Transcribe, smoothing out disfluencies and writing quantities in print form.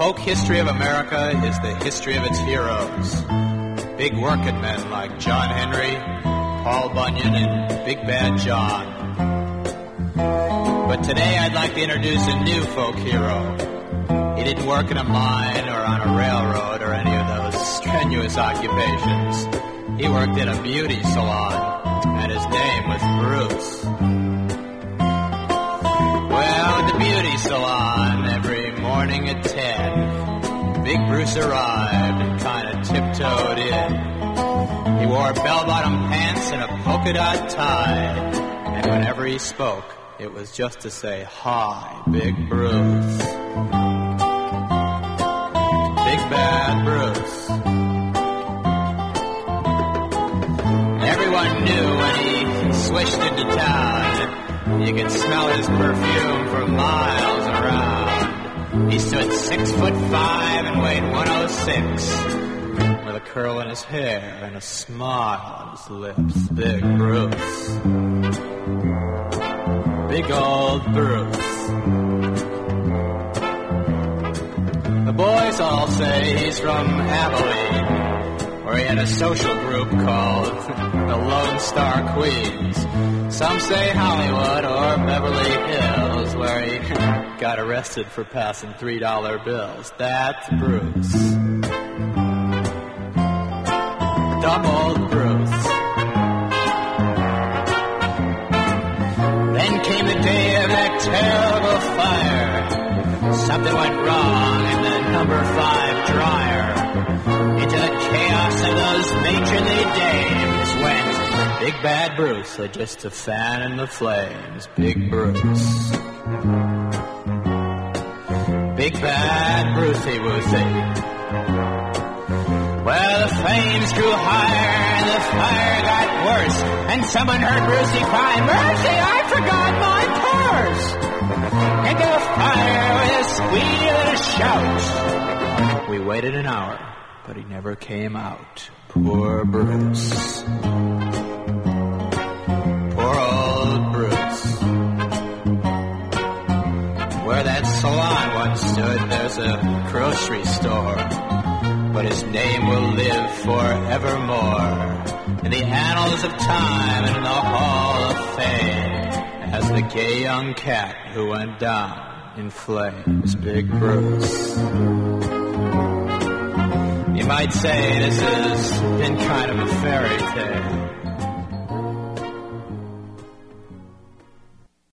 folk history of America is the history of its heroes. Big working men like John Henry, Paul Bunyan, and Big Bad John. But today I'd like to introduce a new folk hero. He didn't work in a mine or on a railroad or any of those strenuous occupations. He worked in a beauty salon, and his name was Bruce. Well, at the beauty salon, every morning at 10, Big Bruce arrived and kind of tiptoed in. He wore bell-bottom pants and a polka-dot tie, and whenever he spoke, it was just to say, "Hi, Big Bruce." Big Bad Bruce. Everyone knew when he swished into town, you could smell his perfume for miles around. He stood 6'5" and weighed 106, with a curl in his hair and a smile on his lips. Big Bruce. Big old Bruce. The boys all say he's from Abilene, where he had a social group called the Lone Star Queens. Some say Hollywood or Beverly Hills, where he got arrested for passing $3 bills. That's Bruce. Dumb old Bruce. Then came the day of that terrible fire. Something went wrong in the number 5 dryer. Into the chaos of those matronly dames went Big Bad Bruce, just a fan in the flames. Big Bruce. Big Bad Brucey Woozy. Well, the flames grew higher and the fire got worse, and someone heard Brucey cry, "Mercy, I forgot my purse!" Into the fire with a squeal and a shout. We waited an hour, but he never came out. Poor Bruce. Poor old Bruce. Where that salon once stood, there's a grocery store, but his name will live forevermore in the annals of time and in the Hall of Fame as the gay young cat who went down in flames. Big Bruce. You might say this has been kind of a fairy tale,